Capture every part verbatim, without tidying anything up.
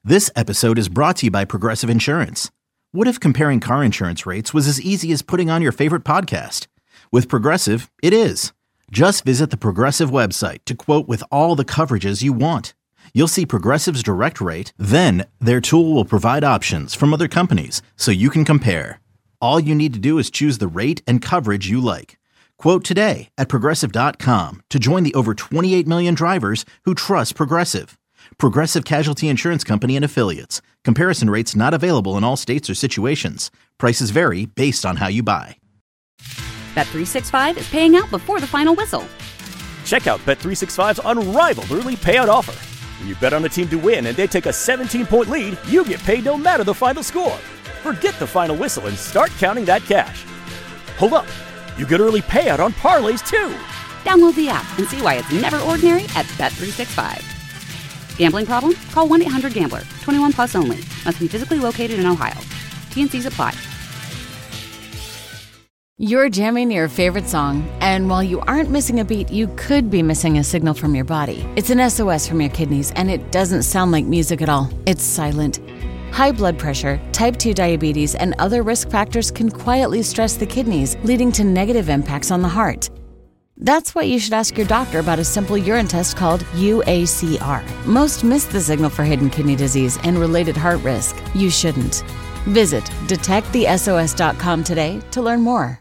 This episode is brought to you by Progressive Insurance. What if comparing car insurance rates was as easy as putting on your favorite podcast? With Progressive, it is. Just visit the Progressive website to quote with all the coverages you want. You'll see Progressive's direct rate, then their tool will provide options from other companies so you can compare. All you need to do is choose the rate and coverage you like. Quote today at progressive dot com to join the over twenty-eight million drivers who trust Progressive. Progressive Casualty Insurance Company and Affiliates. Comparison rates not available in all states or situations. Prices vary based on how you buy. Bet three sixty-five is paying out before the final whistle. Check out Bet three sixty-five's unrivaled early payout offer. When you bet on a team to win and they take a seventeen-point lead, you get paid no matter the final score. Forget the final whistle and start counting that cash. Hold up. You get early payout on parlays, too. Download the app and see why it's never ordinary at Bet three sixty-five. Gambling problem? Call one eight hundred gambler. twenty-one plus only. Must be physically located in Ohio. T N Cs apply. You're jamming your favorite song, and while you aren't missing a beat, you could be missing a signal from your body. It's an S O S from your kidneys, and it doesn't sound like music at all. It's silent. High blood pressure, type two diabetes, and other risk factors can quietly stress the kidneys, leading to negative impacts on the heart. That's why you should ask your doctor about a simple urine test called U A C R. Most miss the signal for hidden kidney disease and related heart risk. You shouldn't. Visit detect the S O S dot com today to learn more.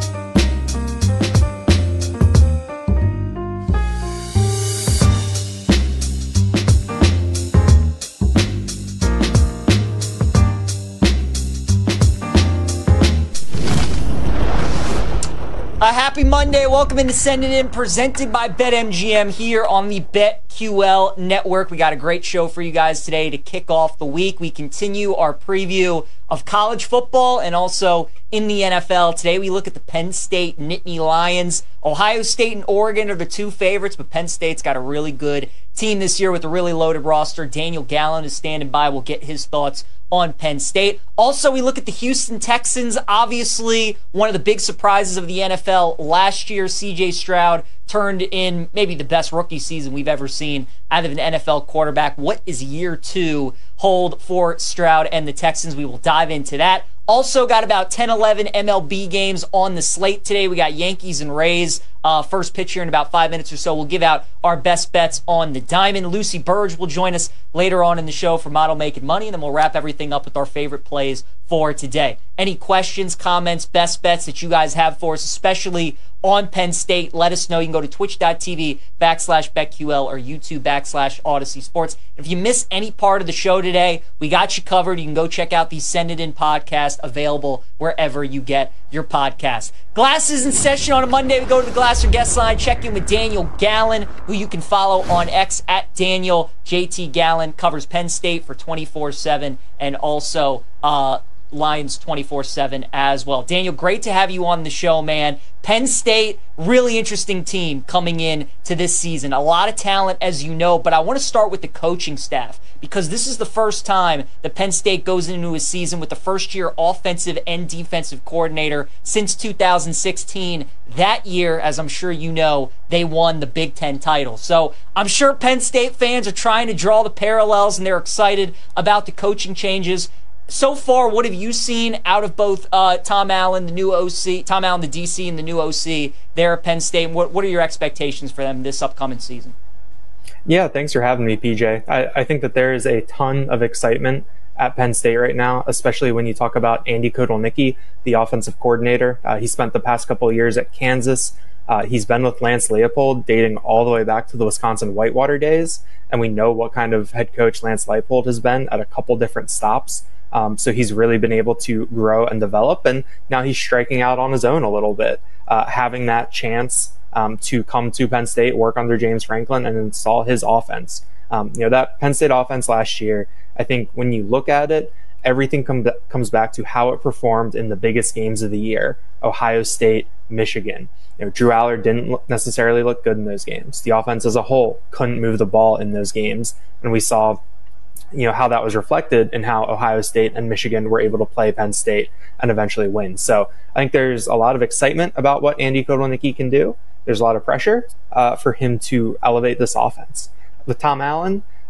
A happy Monday. Welcome into Send It In, presented by BetMGM here on the BetQL Network. We got a great show for you guys today to kick off the week. We continue our preview of college football and also in the N F L. Today we look at the Penn State Nittany Lions. Ohio State and Oregon are the two favorites, but Penn State's got a really good team this year with a really loaded roster. Daniel Gallen is standing by. We'll get his thoughts on Penn State. Also, we look at the Houston Texans. Obviously, one of the big surprises of the N F L last year, C J Stroud turned in maybe the best rookie season we've ever seen out of an N F L quarterback. What is year two hold for Stroud and the Texans? We will dive into that. Also got about ten, eleven M L B games on the slate today. We got Yankees and Rays. Uh, first pitch here in about five minutes or so. We'll give out our best bets on the diamond. Lucy Burge will join us later on in the show for Model Making Money, and then we'll wrap everything up with our favorite plays for today. Any questions, comments, best bets that you guys have for us, especially on Penn State, let us know. You can go to twitch.tv backslash BetQL or YouTube backslash Odyssey Sports. If you miss any part of the show today, we got you covered. You can go check out the Send It In podcast, available wherever you get your podcast. Glasses in session on a Monday. We go to the Glasser guest line, check in with Daniel Gallen, who you can follow on X at Daniel J T Gallen. Covers Penn State for twenty-four seven and also uh, Lions twenty-four seven as well. Daniel, great to have you on the show, man. Penn State, really interesting team coming in to this season. A lot of talent, as you know, but I want to start with the coaching staff because this is the first time that Penn State goes into a season with the first-year offensive and defensive coordinator since two thousand sixteen. That year, as I'm sure you know, they won the Big Ten title. So I'm sure Penn State fans are trying to draw the parallels, and they're excited about the coaching changes. So far, what have you seen out of both uh, Tom Allen, the new O C, Tom Allen, the D C, and the new O C there at Penn State? What, what are your expectations for them this upcoming season? Yeah, thanks for having me, P J. I, I think that there is a ton of excitement at Penn State right now, especially when you talk about Andy Kotelnicki, the offensive coordinator. Uh, he spent the past couple of years at Kansas. Uh, he's been with Lance Leipold dating all the way back to the Wisconsin Whitewater days, and we know what kind of head coach Lance Leipold has been at a couple different stops. Um, so he's really been able to grow and develop, and now he's striking out on his own a little bit, uh, having that chance um, to come to Penn State, work under James Franklin, and install his offense. Um, you know, that Penn State offense last year, I think when you look at it, everything com- comes back to how it performed in the biggest games of the year, Ohio State, Michigan. You know, Drew Allard didn't look, necessarily look good in those games. The offense as a whole couldn't move the ball in those games, and we saw you know, how that was reflected in how Ohio State and Michigan were able to play Penn State and eventually win. So I think there's a lot of excitement about what Andy Kotelnicki can do. There's a lot of pressure uh, for him to elevate this offense. With Tom Allen,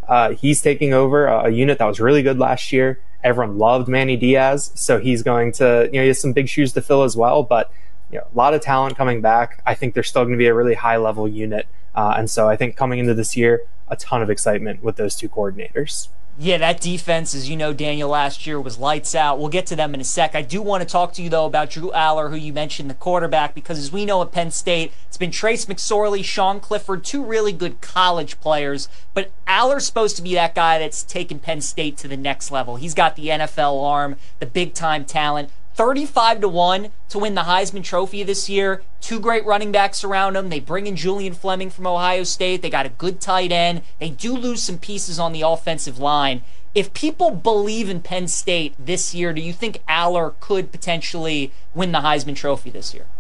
Uh, he's taking over a, a unit that was really good last year. Everyone loved Manny Diaz, so he's going to, you know, he has some big shoes to fill as well, but you know, a lot of talent coming back. I think they're still going to be a really high level unit. Uh, and so I think coming into this year, a ton of excitement with those two coordinators. Yeah, that defense, as you know, Daniel, last year was lights out. We'll get to them in a sec. I do want to talk to you, though, about Drew Allar, who you mentioned, the quarterback, because as we know at Penn State, it's been Trace McSorley, Sean Clifford, two really good college players, but Allar's supposed to be that guy that's taken Penn State to the next level. He's got the N F L arm, the big-time talent. thirty-five to one to win the Heisman Trophy this year. Two great running backs around him. They bring in Julian Fleming from Ohio State. They got a good tight end. They do lose some pieces on the offensive line. If people believe in Penn State this year, do you think Allar could potentially win the Heisman Trophy this year?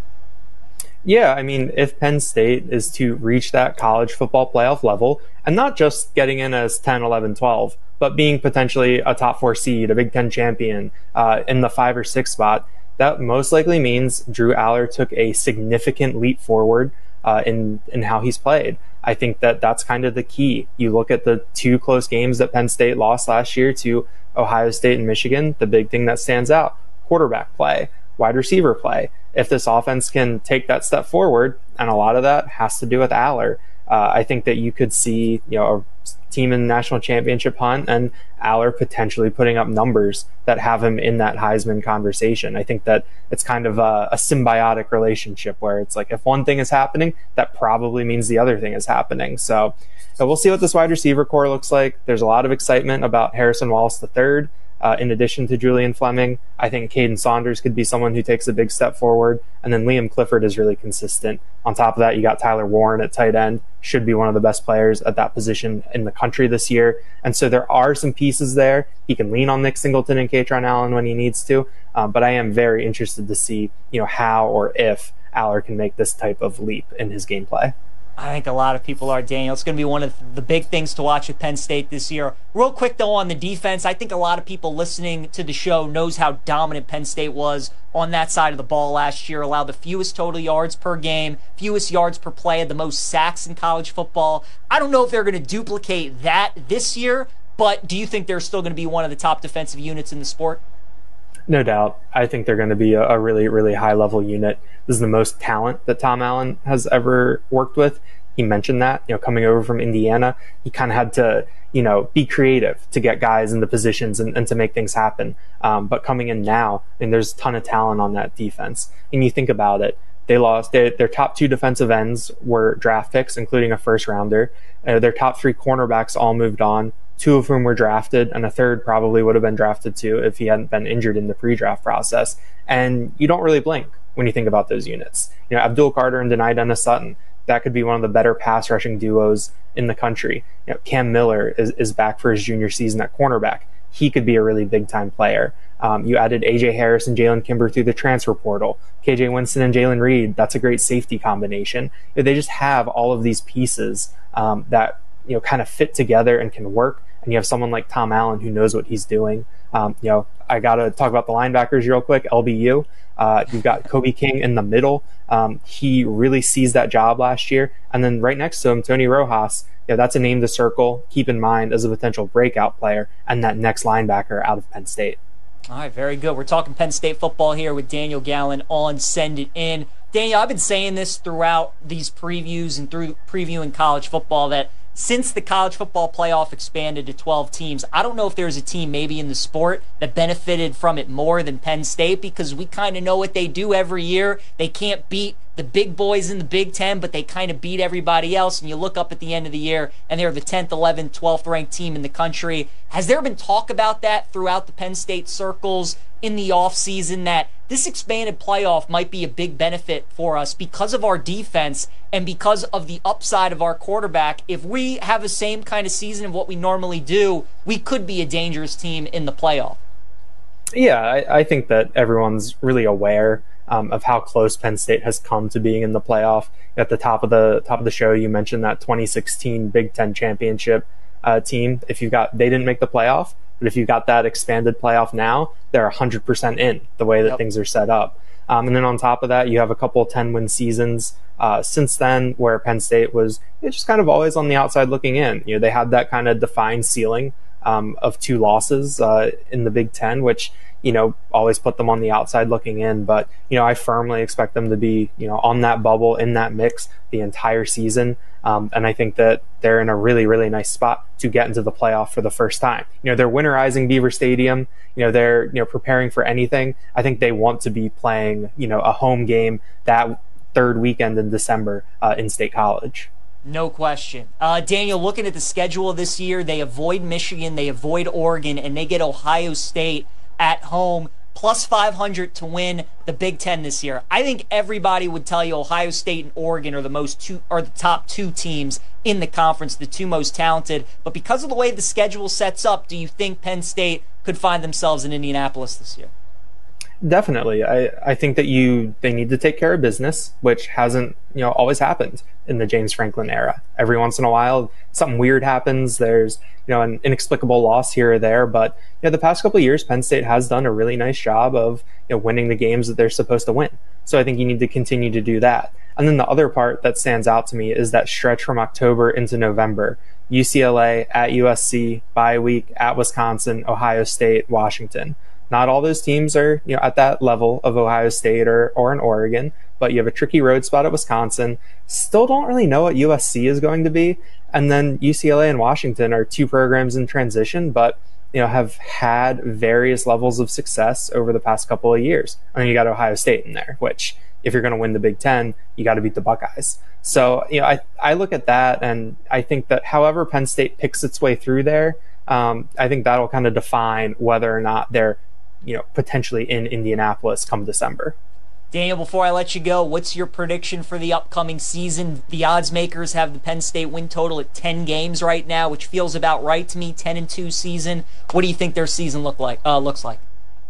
Yeah, I mean, if Penn State is to reach that college football playoff level, and not just getting in as ten, eleven, twelve, but being potentially a top four seed, a Big Ten champion, uh, in the five or six spot, that most likely means Drew Allar took a significant leap forward uh, in in how he's played. I think that that's kind of the key. You look at the two close games that Penn State lost last year to Ohio State and Michigan, the big thing that stands out, quarterback play, wide receiver play. If this offense can take that step forward, and a lot of that has to do with Allar, uh, I think that you could see, you know, a team in the national championship hunt and Allar potentially putting up numbers that have him in that Heisman conversation. I think that it's kind of a, a symbiotic relationship where it's like if one thing is happening, that probably means the other thing is happening. So, so we'll see what this wide receiver core looks like. There's a lot of excitement about Harrison Wallace the third. Uh, in addition to Julian Fleming, I think Caden Saunders could be someone who takes a big step forward. And then Liam Clifford is really consistent. On top of that, you got Tyler Warren at tight end, should be one of the best players at that position in the country this year. And so there are some pieces there. He can lean on Nick Singleton and Katron Allen when he needs to. Um, but I am very interested to see, you know, how or if Allar can make this type of leap in his gameplay. I think a lot of people are, Daniel. It's going to be one of the big things to watch at Penn State this year. Real quick, though, on the defense, I think a lot of people listening to the show knows how dominant Penn State was on that side of the ball last year. Allowed the fewest total yards per game, fewest yards per play, had the most sacks in college football. I don't know if they're going to duplicate that this year, but do you think they're still going to be one of the top defensive units in the sport? No doubt. I think they're going to be a, a really, really high-level unit. This is the most talent that Tom Allen has ever worked with. He mentioned that, you know, coming over from Indiana, he kind of had to, you know, be creative to get guys in the positions and, and to make things happen. Um, but coming in now, I mean, there's a ton of talent on that defense. And you think about it, they lost, they, their top two defensive ends were draft picks, including a first rounder. Uh, their top three cornerbacks all moved on, two of whom were drafted, and a third probably would have been drafted too if he hadn't been injured in the pre-draft process. And you don't really blink when you think about those units. You know, Abdul Carter and Denai Dennis Sutton, that could be one of the better pass rushing duos in the country. You know, Cam Miller is, is back for his junior season at cornerback. He could be a really big time player. Um, you added A J Harris and Jalen Kimber through the transfer portal. K J Winston and Jalen Reed, that's a great safety combination. They just have all of these pieces um, that, you know, kind of fit together and can work. And you have someone like Tom Allen who knows what he's doing. Um, you know, I got to talk about the linebackers real quick. L B U. Uh, you've got Kobe King in the middle. Um, he really seized that job last year. And then right next to him, Tony Rojas. Yeah, that's a name to circle. Keep in mind as a potential breakout player and that next linebacker out of Penn State. All right, very good. We're talking Penn State football here with Daniel Gallen on Send It In. Daniel, I've been saying this throughout these previews and through previewing college football that since the college football playoff expanded to twelve teams, I don't know if there's a team maybe in the sport that benefited from it more than Penn State, because we kind of know what they do every year. They can't beat the big boys in the Big Ten, but they kind of beat everybody else. And you look up at the end of the year, and they're the tenth, eleventh, twelfth ranked team in the country. Has there been talk about that throughout the Penn State circles in the offseason, that this expanded playoff might be a big benefit for us because of our defense and because of the upside of our quarterback? If we have the same kind of season of what we normally do, we could be a dangerous team in the playoff. Yeah, I, I think that everyone's really aware um, of how close Penn State has come to being in the playoff. At the top of the top of the show, you mentioned that twenty sixteen Big Ten championship uh, team. If you got, they didn't make the playoff, but if you got that expanded playoff now, they're one hundred percent in the way that yep. things are set up. Um, and then on top of that, you have a couple ten-win seasons uh, since then where Penn State was you know, just kind of always on the outside looking in. You know, they had that kind of defined ceiling um, of two losses uh, in the Big Ten, which, you know, always put them on the outside looking in. But, you know, I firmly expect them to be, you know, on that bubble, in that mix the entire season. Um, and I think that they're in a really, really nice spot to get into the playoff for the first time. You know, they're winterizing Beaver Stadium. You know, they're, you know, preparing for anything. I think they want to be playing, you know, a home game that third weekend in December uh, in State College. No question. Uh, Daniel, looking at the schedule this year, they avoid Michigan, they avoid Oregon, and they get Ohio State at home, plus five hundred to win the Big Ten this year. I think everybody would tell you Ohio State and Oregon are the most two, are the top two teams in the conference, the two most talented. But because of the way the schedule sets up, do you think Penn State could find themselves in Indianapolis this year? Definitely. I, I think that you they need to take care of business, which hasn't, you know, always happened in the James Franklin era. Every once in a while, something weird happens. There's, you know, an inexplicable loss here or there. But, you know, the past couple of years, Penn State has done a really nice job of, you know, winning the games that they're supposed to win. So I think you need to continue to do that. And then the other part that stands out to me is that stretch from October into November. U C L A, at U S C, bye week, at Wisconsin, Ohio State, Washington. Not all those teams are, you know, at that level of Ohio State or, or in Oregon, but you have a tricky road spot at Wisconsin. Still don't really know what U S C is going to be. And then U C L A and Washington are two programs in transition, but, you know, have had various levels of success over the past couple of years. I mean, you got Ohio State in there, which if you're going to win the Big Ten, you got to beat the Buckeyes. So, you know, I, I look at that and I think that however Penn State picks its way through there, um, I think that'll kind of define whether or not they're, you know, potentially in Indianapolis come December. Daniel, before I let you go, what's your prediction for the upcoming season? The odds makers have the Penn State win total at ten games right now, which feels about right to me. ten and two season. What do you think their season look like? Uh, looks like?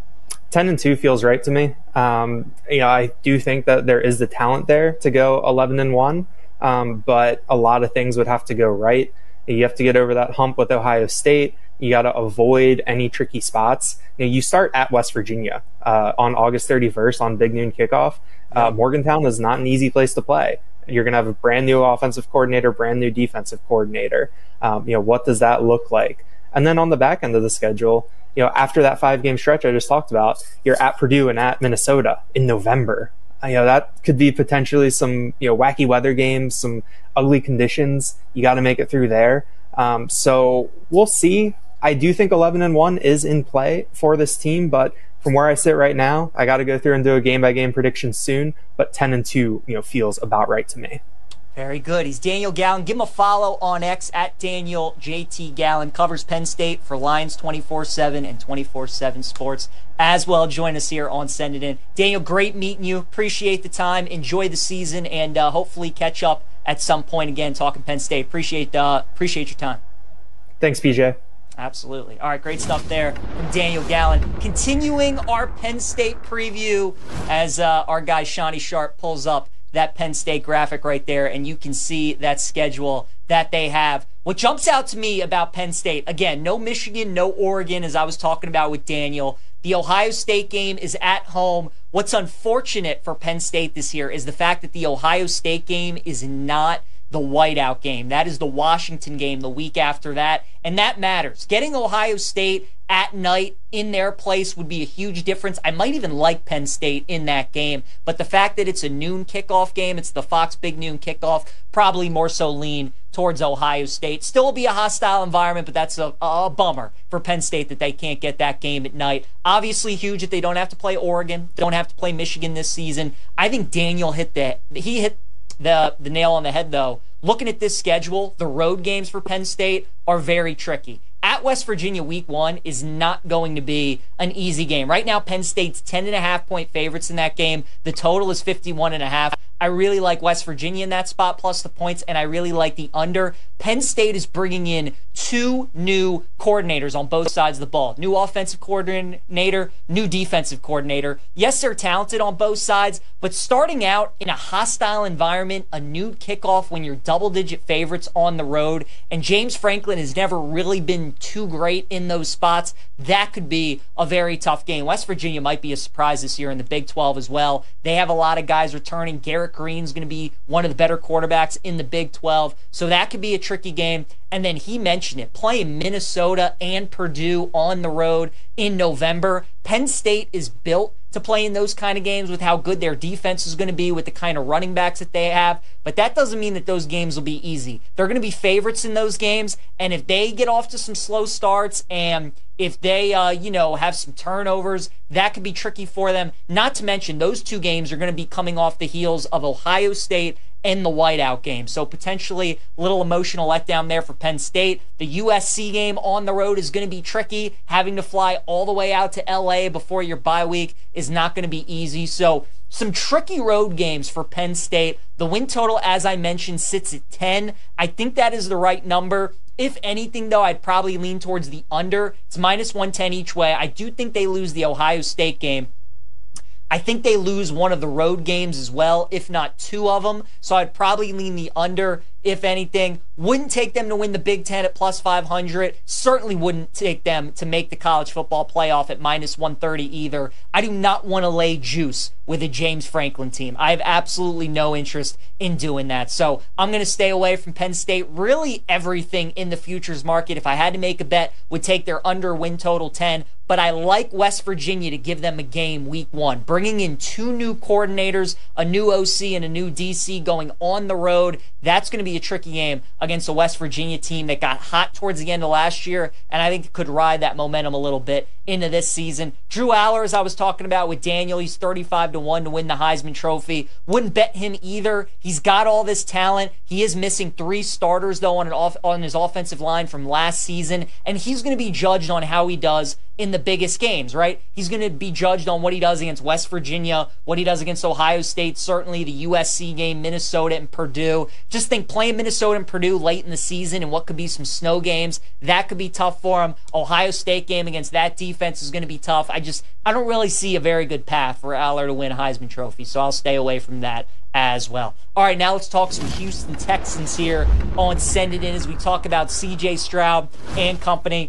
ten and two feels right to me. Um, you know, I do think that there is the talent there to go eleven and one, um, but a lot of things would have to go right. You have to get over that hump with Ohio State. You got to avoid any tricky spots. You know, you start at West Virginia uh, on August thirty-first on Big Noon kickoff. Uh, Morgantown is not an easy place to play. You're going to have a brand new offensive coordinator, brand new defensive coordinator. Um, you know, what does that look like? And then on the back end of the schedule, you know, after that five-game stretch I just talked about, you're at Purdue and at Minnesota in November. You know, that could be potentially some, you know, wacky weather games, some ugly conditions. You got to make it through there. Um, so we'll see. I do think eleven and one is in play for this team, but from where I sit right now, I got to go through and do a game by game prediction soon, but ten and two, you know, feels about right to me. Very good. He's Daniel Gallen. Give him a follow on X at Daniel J T Gallen. Covers Penn State for Lions twenty-four seven and twenty-four seven Sports as well. Join us here on Send It In. Daniel, great meeting you. Appreciate the time. Enjoy the season, and uh, hopefully catch up at some point again talking Penn State. Appreciate uh, appreciate your time. Thanks, P J. Absolutely. All right, great stuff there from Daniel Gallen. Continuing our Penn State preview as uh, our guy Shawnee Sharp pulls up that Penn State graphic right there, and you can see that schedule that they have. What jumps out to me about Penn State, again, no Michigan, no Oregon, as I was talking about with Daniel. The Ohio State game is at home. What's unfortunate for Penn State this year is the fact that the Ohio State game is not the whiteout game. That is the Washington game the week after that, and that matters. Getting Ohio State at night in their place would be a huge difference. I might even like Penn State in that game, but the fact that it's a noon kickoff game, it's the Fox Big Noon kickoff, probably more so lean towards Ohio State. Still be a hostile environment, but that's a, a bummer for Penn State that they can't get that game at night. Obviously huge that they don't have to play Oregon, don't have to play Michigan this season. I think Daniel hit the, he hit the, the nail on the head, though. Looking at this schedule, the road games for Penn State are very tricky. At West Virginia week one is not going to be an easy game. Right now, Penn State's ten and a half point favorites in that game. The total is fifty-one and a half. I really like West Virginia in that spot, plus the points, and I really like the under. Penn State is bringing in two new coordinators on both sides of the ball. New offensive coordinator, new defensive coordinator. Yes, they're talented on both sides, but starting out in a hostile environment, a new kickoff when you're double-digit favorites on the road, and James Franklin has never really been too great in those spots, that could be a very tough game. West Virginia might be a surprise this year in the Big twelve as well. They have a lot of guys returning. Garrett Green's going to be one of the better quarterbacks in the Big twelve, so that could be a tricky game. And then he mentioned it, playing Minnesota and Purdue on the road in November. Penn State is built to play in those kind of games with how good their defense is going to be, with the kind of running backs that they have. But that doesn't mean that those games will be easy. They're going to be favorites in those games, and if they get off to some slow starts and if they, uh, you know, have some turnovers, that could be tricky for them. Not to mention, those two games are going to be coming off the heels of Ohio State and the whiteout game. So potentially a little emotional letdown there for Penn State. The U S C game on the road is going to be tricky. Having to fly all the way out to L A before your bye week is not going to be easy. So some tricky road games for Penn State. The win total, as I mentioned, sits at ten. I think that is the right number. If anything, though, I'd probably lean towards the under. It's minus one ten each way. I do think they lose the Ohio State game. I think they lose one of the road games as well, if not two of them. So I'd probably lean the under, if anything. Wouldn't take them to win the Big Ten at plus five hundred. Certainly wouldn't take them to make the college football playoff at minus one thirty either. I do not want to lay juice with a James Franklin team. I have absolutely no interest in doing that. So I'm going to stay away from Penn State. Really everything in the futures market, if I had to make a bet, would take their under win total ten. But I like West Virginia to give them a game week one. Bringing in two new coordinators, a new O C and a new D C going on the road. That's going to be a tricky game against a West Virginia team that got hot towards the end of last year, and I think could ride that momentum a little bit into this season. Drew Aller, as I was talking about with Daniel, he's thirty-five to one to win the Heisman Trophy. Wouldn't bet him either. He's got all this talent. He is missing three starters, though, on, an off- on his offensive line from last season, and he's going to be judged on how he does in the biggest games, right? He's going to be judged on what he does against West Virginia, what he does against Ohio State, certainly the U S C game, Minnesota and Purdue. Just think playing Minnesota and Purdue late in the season and what could be some snow games, that could be tough for him. Ohio State game against that defense is going to be tough. I just, I don't really see a very good path for Aller to win a Heisman Trophy, so I'll stay away from that as well. All right, now let's talk some Houston Texans here on Send It In as we talk about C J Stroud and company.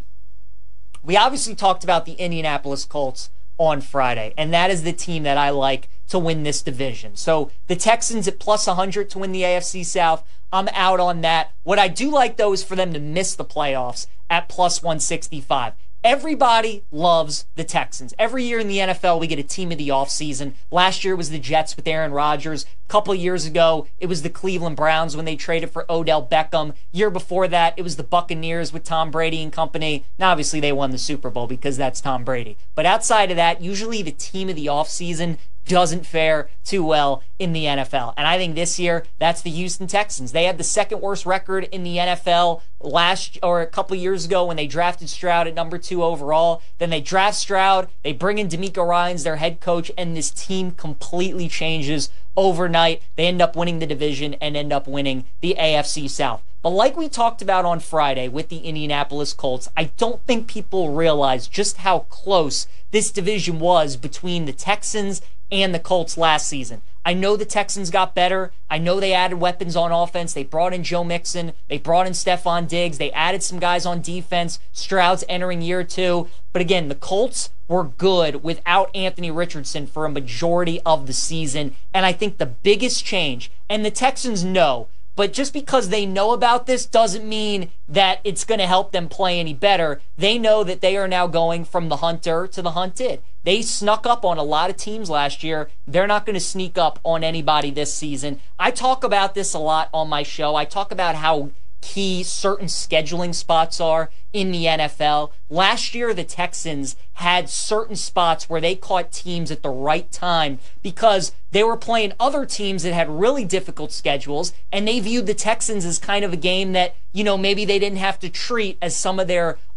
We obviously talked about the Indianapolis Colts on Friday, and that is the team that I like to win this division. So the Texans at plus one hundred to win the A F C South. I'm out on that. What I do like, though, is for them to miss the playoffs at plus one sixty-five. Everybody loves the Texans. Every year in the N F L, we get a team of the offseason. Last year it was the Jets with Aaron Rodgers. A couple years ago, it was the Cleveland Browns when they traded for Odell Beckham. Year before that, it was the Buccaneers with Tom Brady and company. Now, obviously, they won the Super Bowl because that's Tom Brady. But outside of that, usually the team of the offseason doesn't fare too well in the N F L. And I think this year, that's the Houston Texans. They had the second worst record in the N F L last or a couple years ago when they drafted Stroud at number two overall. Then they draft Stroud, they bring in DeMeco Ryans, their head coach, and this team completely changes overnight. They end up winning the division and end up winning the A F C South. But like we talked about on Friday with the Indianapolis Colts, I don't think people realize just how close this division was between the Texans and the Colts last season. I know the Texans got better. I know they added weapons on offense. They brought in Joe Mixon. They brought in Stephon Diggs. They added some guys on defense. Stroud's entering year two. But again, the Colts were good without Anthony Richardson for a majority of the season. And I think the biggest change, and the Texans know, but just because they know about this doesn't mean that it's going to help them play any better. They know that they are now going from the hunter to the hunted. They snuck up on a lot of teams last year. They're not going to sneak up on anybody this season. I talk about this a lot on my show. I talk about how key certain scheduling spots are in the N F L. Last year, the Texans had certain spots where they caught teams at the right time because they were playing other teams that had really difficult schedules, and they viewed the Texans as kind of a game that, you know, maybe they didn't have to treat as some of their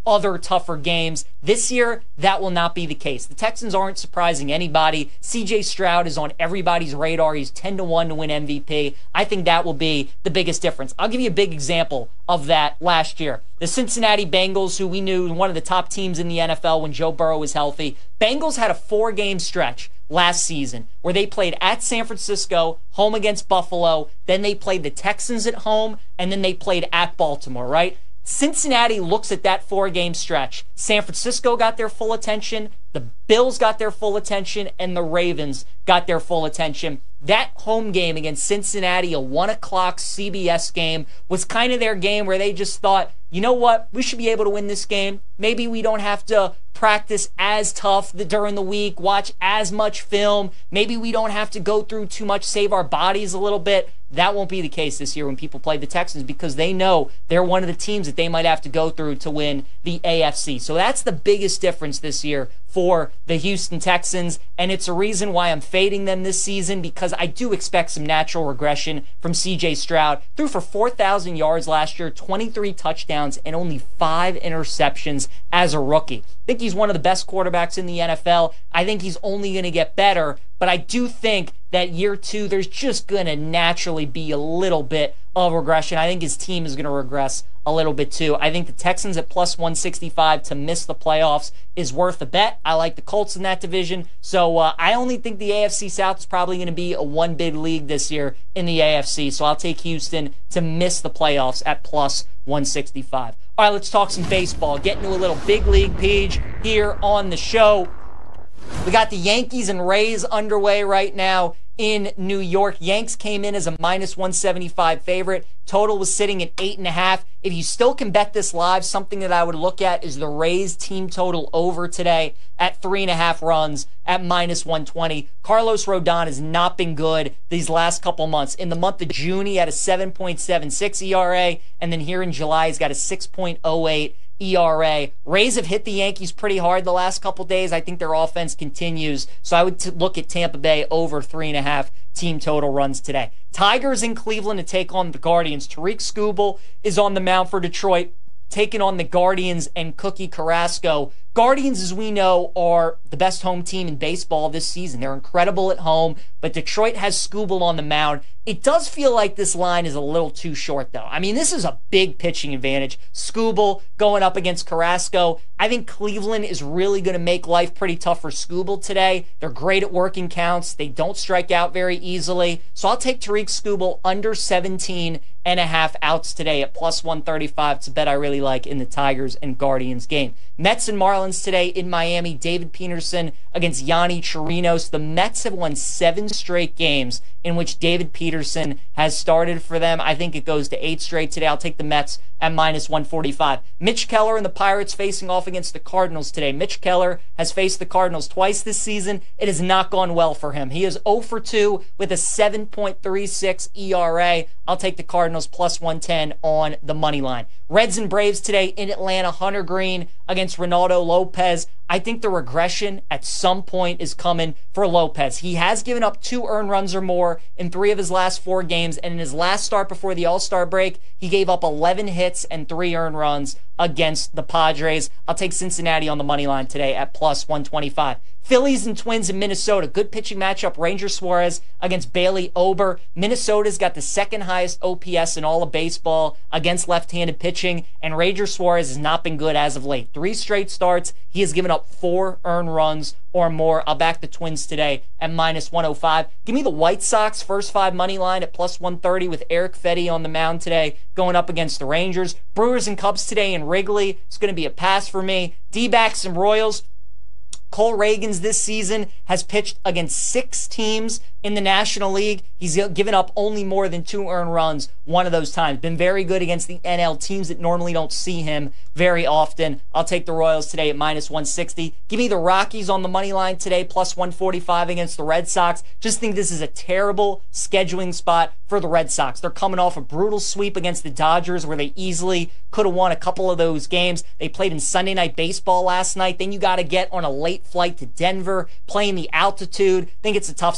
other tougher games. This year, that will not be the case. The Texans aren't surprising anybody. C J Stroud is on everybody's radar. He's ten to one to win M V P. I think that will be the biggest difference. I'll give you a big example of that last year. The Cincinnati Bengals, who we knew one of the top teams in the N F L when Joe Burrow was healthy. Bengals had a four-game stretch last season where they played at San Francisco, home against Buffalo, then they played the Texans at home, and then they played at Baltimore, right? Cincinnati looks at that four-game stretch. San Francisco got their full attention, the Bills got their full attention, and the Ravens got their full attention. That home game against Cincinnati, a one o'clock C B S game, was kind of their game where they just thought, you know what, we should be able to win this game. Maybe we don't have to practice as tough during the week, watch as much film. Maybe we don't have to go through too much, save our bodies a little bit. That won't be the case this year when people play the Texans because they know they're one of the teams that they might have to go through to win the A F C. So that's the biggest difference this year for the Houston Texans, and it's a reason why I'm fading them this season because I do expect some natural regression from C J Stroud. Threw for four thousand yards last year, twenty-three touchdowns, and only five interceptions as a rookie. I think he's one of the best quarterbacks in the N F L. I think he's only going to get better, but I do think that year two, there's just going to naturally be a little bit of regression. I think his team is going to regress a little bit too. I think the Texans at plus one sixty-five to miss the playoffs is worth a bet. I like the Colts in that division. So uh, I only think the A F C South is probably going to be a one bid league this year in the A F C. So I'll take Houston to miss the playoffs at plus one sixty-five. All right, let's talk some baseball. Get into a little big league page here on the show. We got the Yankees and Rays underway right now in New York. Yanks came in as a minus one seventy-five favorite. Total was sitting at eight and a half. If you still can bet this live, something that I would look at is the Rays team total over today at three and a half runs at minus one twenty. Carlos Rodon has not been good these last couple months. In the month of June, he had a seven point seven six E R A, and then here in July, he's got a six point oh eight E R A. Rays have hit the Yankees pretty hard the last couple days. I think their offense continues. So I would t- look at Tampa Bay over three and a half team total runs today. Tigers in Cleveland to take on the Guardians. Tariq Skubal is on the mound for Detroit, taking on the Guardians and Cookie Carrasco. Guardians, as we know, are the best home team in baseball this season. They're incredible at home, but Detroit has Skubal on the mound. It does feel like this line is a little too short, though. I mean, this is a big pitching advantage. Skubal going up against Carrasco. I think Cleveland is really going to make life pretty tough for Skubal today. They're great at working counts. They don't strike out very easily. So I'll take Tariq Skubal under seventeen and a half outs today at plus one thirty-five. It's a bet I really like in the Tigers and Guardians game. Mets and Marlins today in Miami. David Peterson against Yanni Chirinos. The Mets have won seven straight games in which David Peterson has started for them. I think it goes to eight straight today. I'll take the Mets at minus one forty-five. Mitch Keller and the Pirates facing off against the Cardinals today. Mitch Keller has faced the Cardinals twice this season. It has not gone well for him. He is oh for two with a seven point three six E R A. I'll take the Cardinals plus one ten on the money line. Reds and Braves today in Atlanta. Hunter Green against Ronaldo Lopez. I think the regression at some point is coming for Lopez. He has given up two earned runs or more in three of his last four games, and in his last start before the All-Star break, he gave up eleven hits and three earned runs against the Padres. I'll take Cincinnati on the money line today at plus one twenty-five. Phillies and Twins in Minnesota. Good pitching matchup. Ranger Suarez against Bailey Ober. Minnesota's got the second highest O P S in all of baseball against left-handed pitching, and Ranger Suarez has not been good as of late. Three straight starts. He has given up four earned runs or more. I'll back the Twins today at minus one oh five. Give me the White Sox first five money line at plus one thirty with Eric Fedde on the mound today going up against the Rangers. Brewers and Cubs today in Wrigley. It's going to be a pass for me. D-backs and Royals. Cole Reagans this season has pitched against six teams in the National League. He's given up only more than two earned runs one of those times. Been very good against the N L teams that normally don't see him very often. I'll take the Royals today at minus one sixty. Give me the Rockies on the money line today, plus one forty-five against the Red Sox. Just think this is a terrible scheduling spot for the Red Sox. They're coming off a brutal sweep against the Dodgers where they easily could have won a couple of those games. They played in Sunday Night Baseball last night. Then you got to get on a late flight to Denver, playing the altitude. Think it's a tough spot. I'll take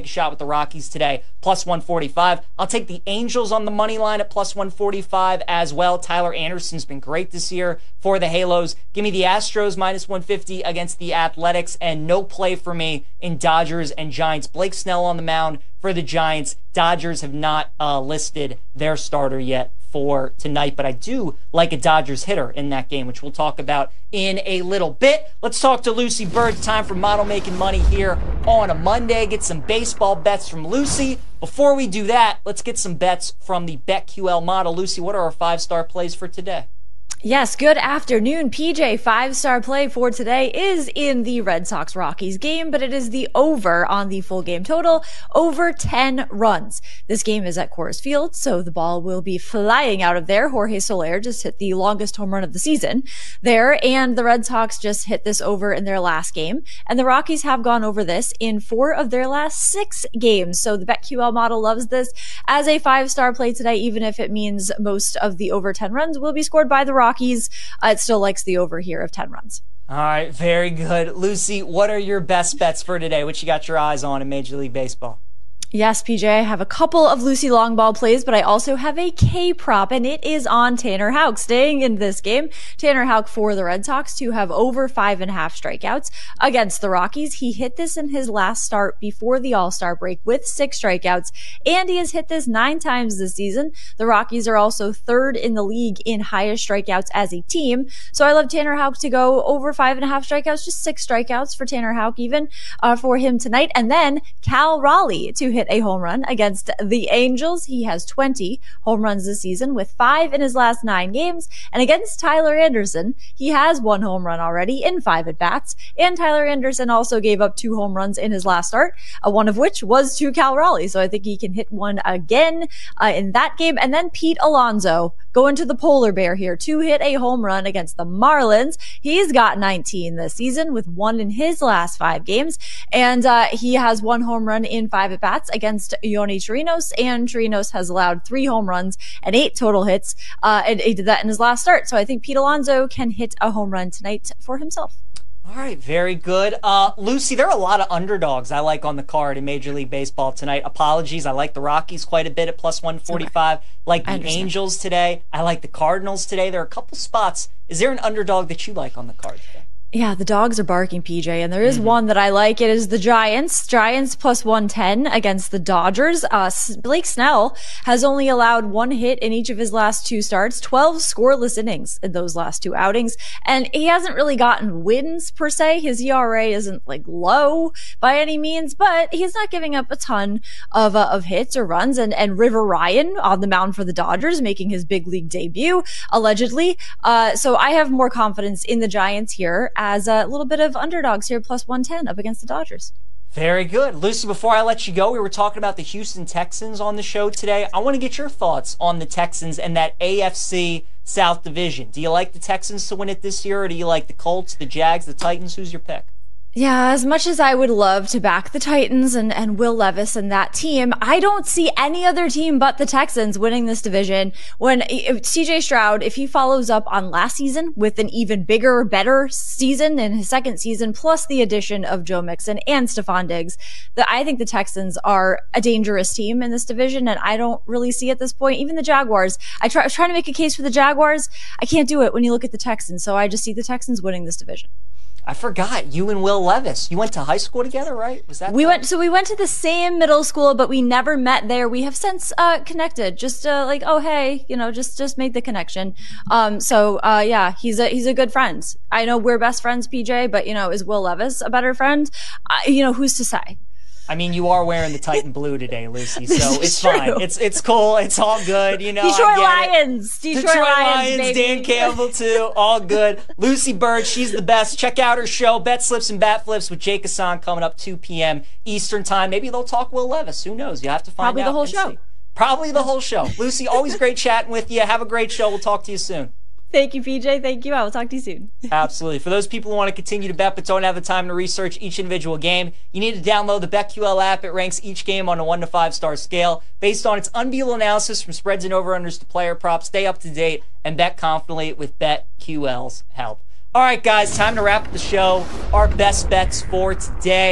take a shot with the Rockies today, plus one forty-five. I'll take the Angels on the money line at plus one forty-five as well. Tyler Anderson's been great this year for the Halos. Give me the Astros minus one fifty against the Athletics, and no play for me in Dodgers and Giants. Blake Snell on the mound for the Giants. Dodgers have not uh, listed their starter yet for tonight, but I do like a Dodgers hitter in that game, which we'll talk about in a little bit. Let's talk to Lucy Bird. Time for Model Making Money here on a Monday. Get some baseball bets from Lucy. Before we do that, let's get some bets from the BetQL model. Lucy, what are our five-star plays for today? Yes, good afternoon, P J. Five-star play for today is in the Red Sox-Rockies game, but it is the over on the full game total, over ten runs. This game is at Coors Field, so the ball will be flying out of there. Jorge Soler just hit the longest home run of the season there, and the Red Sox just hit this over in their last game, and the Rockies have gone over this in four of their last six games. So the BetQL model loves this as a five-star play today, even if it means most of the over ten runs will be scored by the Rockies. Rockies, uh, it still likes the over here of ten runs. All right, very good. Lucy, what are your best bets for today? What you got your eyes on in Major League Baseball? Yes, P J, I have a couple of Lucy long ball plays, but I also have a K prop, and it is on Tanner Houck. Staying in this game, Tanner Houck for the Red Sox to have over five and a half strikeouts against the Rockies. He hit this in his last start before the All-Star break with six strikeouts, and he has hit this nine times this season. The Rockies are also third in the league in highest strikeouts as a team. So I love Tanner Houck to go over five and a half strikeouts, just six strikeouts for Tanner Houck even uh, for him tonight. And then Cal Raleigh to hit a home run against the Angels. He has twenty home runs this season with five in his last nine games. And against Tyler Anderson, he has one home run already in five at-bats. And Tyler Anderson also gave up two home runs in his last start, uh, one of which was to Cal Raleigh. So I think he can hit one again uh, in that game. And then Pete Alonso going to the polar bear here to hit a home run against the Marlins. He's got nineteen this season with one in his last five games. And uh, he has one home run in five at-bats against Yoni Chirinos, and Chirinos has allowed three home runs and eight total hits. Uh, and he did that in his last start. So I think Pete Alonso can hit a home run tonight for himself. All right, very good. Uh, Lucy, there are a lot of underdogs I like on the card in Major League Baseball tonight. Apologies, I like the Rockies quite a bit at plus one forty-five. Okay. Like the Angels today. I like the Cardinals today. There are a couple spots. Is there an underdog that you like on the card today? Yeah, the dogs are barking, P J, and there is mm-hmm. one that I like. It is the Giants. Giants plus one ten against the Dodgers. Uh, Blake Snell has only allowed one hit in each of his last two starts, twelve scoreless innings in those last two outings, and he hasn't really gotten wins per se. His E R A isn't like low by any means, but he's not giving up a ton of uh, of hits or runs. And and River Ryan on the mound for the Dodgers, making his big league debut allegedly. Uh, so I have more confidence in the Giants here, as a little bit of underdogs here, plus one ten up against the Dodgers. Very good. Lucy, before I let you go, we were talking about the Houston Texans on the show today. I want to get your thoughts on the Texans and that A F C South division. Do you like the Texans to win it this year, or do you like the Colts, the Jags, the Titans? Who's your pick? Yeah, as much as I would love to back the Titans and, and Will Levis and that team, I don't see any other team but the Texans winning this division. When C J Stroud, if he follows up on last season with an even bigger, better season in his second season, plus the addition of Joe Mixon and Stephon Diggs, that I think the Texans are a dangerous team in this division, and I don't really see at this point. Even the Jaguars, I, try, I was trying to make a case for the Jaguars. I can't do it when you look at the Texans, so I just see the Texans winning this division. I forgot, you and Will Levis. You went to high school together, right? Was that we went? So we went to the same middle school, but we never met there. We have since uh, connected. Just uh, like, oh hey, you know, just just made the connection. Um, so uh, yeah, he's a he's a good friend. I know we're best friends, P J, but you know, is Will Levis a better friend? Uh, you know, who's to say? I mean, you are wearing the Titan blue today, Lucy, so it's fine. It's it's cool. It's all good. You know, Detroit Lions. Detroit, Detroit Lions, Lions, baby. Dan Campbell, too. All good. Lucy Bird, she's the best. Check out her show, Bet Slips and Bat Flips with Jake Hassan, coming up two p.m. Eastern Time. Maybe they'll talk Will Levis. Who knows? You have to find Probably out. Probably the whole show. See. Probably the whole show. Lucy, always great chatting with you. Have a great show. We'll talk to you soon. Thank you, P J. Thank you. I will talk to you soon. Absolutely. For those people who want to continue to bet but don't have the time to research each individual game, you need to download the BetQL app. It ranks each game on a one to five star scale based on its unbeatable analysis from spreads and over-unders to player props. Stay up to date and bet confidently with BetQL's help. All right, guys, time to wrap up the show. Our best bets for today.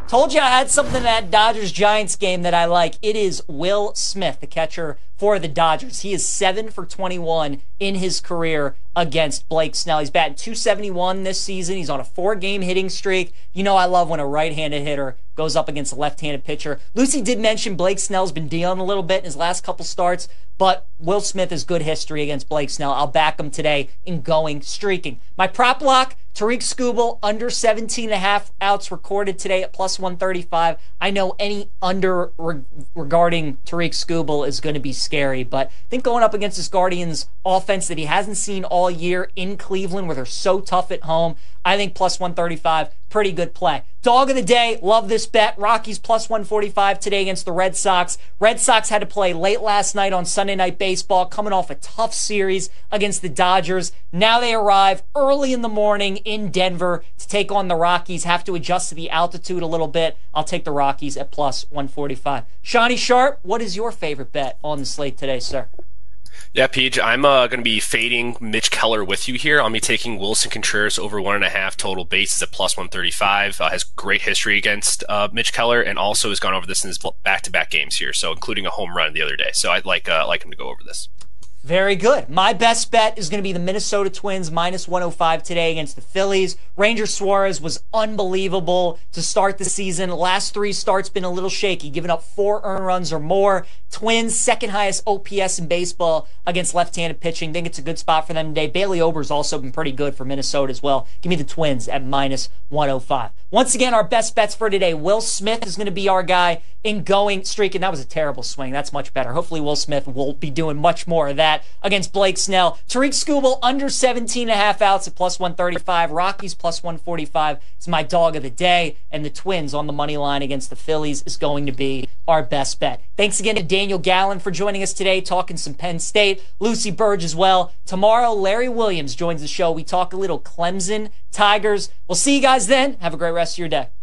Told you I had something in that Dodgers-Giants game that I like. It is Will Smith, the catcher for the Dodgers. He is seven for twenty-one in his career against Blake Snell. He's batting two seventy-one this season. He's on a four-game hitting streak. You know I love when a right-handed hitter goes up against a left-handed pitcher. Lucy did mention Blake Snell's been dealing a little bit in his last couple starts, but Will Smith has good history against Blake Snell. I'll back him today in going streaking. My prop lock, Tarik Skubal, under seventeen and a half outs recorded today at plus one thirty-five. I know any under re- regarding Tarik Skubal is going to be scary, but I think going up against this Guardians offense that he hasn't seen all year in Cleveland, where they're so tough at home, I think plus one thirty-five, pretty good play. Dog of the day, love this bet. Rockies plus one forty-five today against the Red Sox. Red Sox had to play late last night on Sunday Night Baseball, coming off a tough series against the Dodgers. Now they arrive early in the morning in Denver to take on the Rockies, have to adjust to the altitude a little bit. I'll take the Rockies at plus one forty-five. Shawnee Sharp, what is your favorite bet on the slate today, sir? Yeah, Peach, I'm uh, going to be fading Mitch Keller with you here. I'll be taking Wilson Contreras over one and a half total bases at plus one thirty-five. Uh, has great history against uh, Mitch Keller, and also has gone over this in his back-to-back games here, so including a home run the other day. So I'd like uh, like him to go over this. Very good. My best bet is going to be the Minnesota Twins minus one oh five today against the Phillies. Ranger Suarez was unbelievable to start the season. Last three starts been a little shaky, giving up four earned runs or more. Twins, second highest O P S in baseball against left-handed pitching. Think it's a good spot for them today. Bailey Ober's also been pretty good for Minnesota as well. Give me the Twins at minus one oh five. Once again, our best bets for today. Will Smith is going to be our guy in going streaking. That was a terrible swing. That's much better. Hopefully Will Smith will be doing much more of that against Blake Snell. Tarik Skubal under seventeen and a half outs at plus one thirty-five. Rockies plus one forty-five is my dog of the day. And the Twins on the money line against the Phillies is going to be our best bet. Thanks again to Daniel Gallen for joining us today, talking some Penn State. Lucy Burge as well. Tomorrow, Larry Williams joins the show. We talk a little Clemson Tigers. We'll see you guys then. Have a great rest of your day.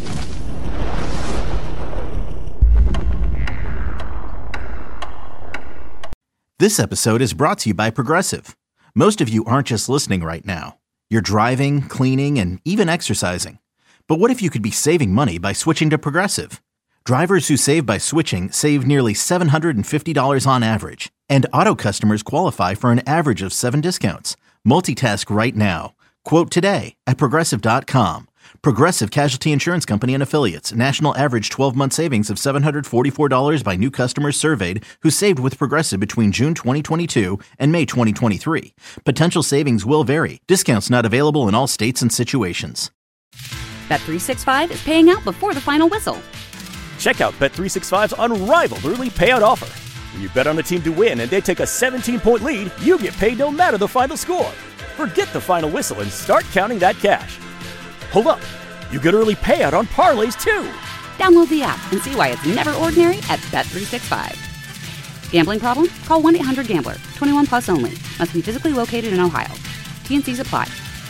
This episode is brought to you by Progressive. Most of you aren't just listening right now. You're driving, cleaning, and even exercising. But what if you could be saving money by switching to Progressive? Drivers who save by switching save nearly seven hundred fifty dollars on average. And auto customers qualify for an average of seven discounts. Multitask right now. Quote today at Progressive dot com. Progressive Casualty Insurance Company and Affiliates. National average twelve-month savings of seven hundred forty-four dollars by new customers surveyed who saved with Progressive between June twenty twenty-two and May twenty twenty-three. Potential savings will vary. Discounts not available in all states and situations. Bet three sixty-five is paying out before the final whistle. Check out Bet three sixty-five's unrivaled early payout offer. When you bet on a team to win and they take a seventeen-point lead, you get paid no matter the final score. Forget the final whistle and start counting that cash. Hold up. You get early payout on parlays, too. Download the app and see why it's never ordinary at Bet three sixty-five. Gambling problem? Call one eight hundred gambler. twenty-one plus only. Must be physically located in Ohio. T and C's apply.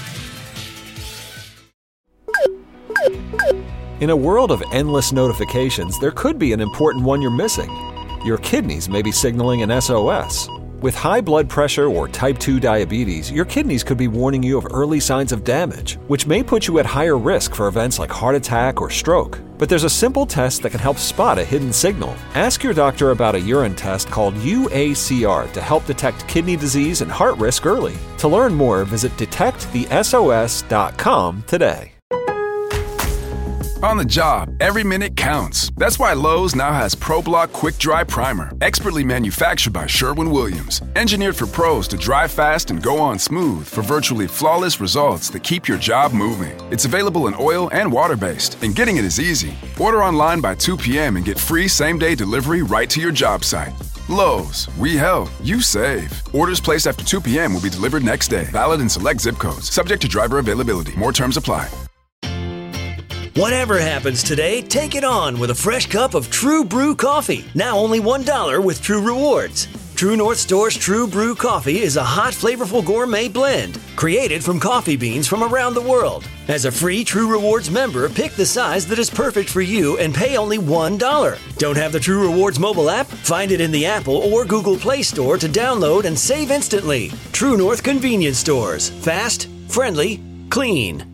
In a world of endless notifications, there could be an important one you're missing. Your kidneys may be signaling an S O S. With high blood pressure or type two diabetes, your kidneys could be warning you of early signs of damage, which may put you at higher risk for events like heart attack or stroke. But there's a simple test that can help spot a hidden signal. Ask your doctor about a urine test called U A C R to help detect kidney disease and heart risk early. To learn more, visit detect the S O S dot com today. On the job, every minute counts. That's why Lowe's now has ProBlock Quick Dry Primer, expertly manufactured by Sherwin-Williams. Engineered for pros to dry fast and go on smooth for virtually flawless results that keep your job moving. It's available in oil and water-based, and getting it is easy. Order online by two p.m. and get free same-day delivery right to your job site. Lowe's, we help, you save. Orders placed after two p.m. will be delivered next day. Valid in select zip codes. Subject to driver availability. More terms apply. Whatever happens today, take it on with a fresh cup of True Brew coffee. Now only one dollar with True Rewards. True North Store's True Brew coffee is a hot, flavorful gourmet blend created from coffee beans from around the world. As a free True Rewards member, pick the size that is perfect for you and pay only one dollar. Don't have the True Rewards mobile app? Find it in the Apple or Google Play Store to download and save instantly. True North Convenience Stores. Fast, friendly, clean.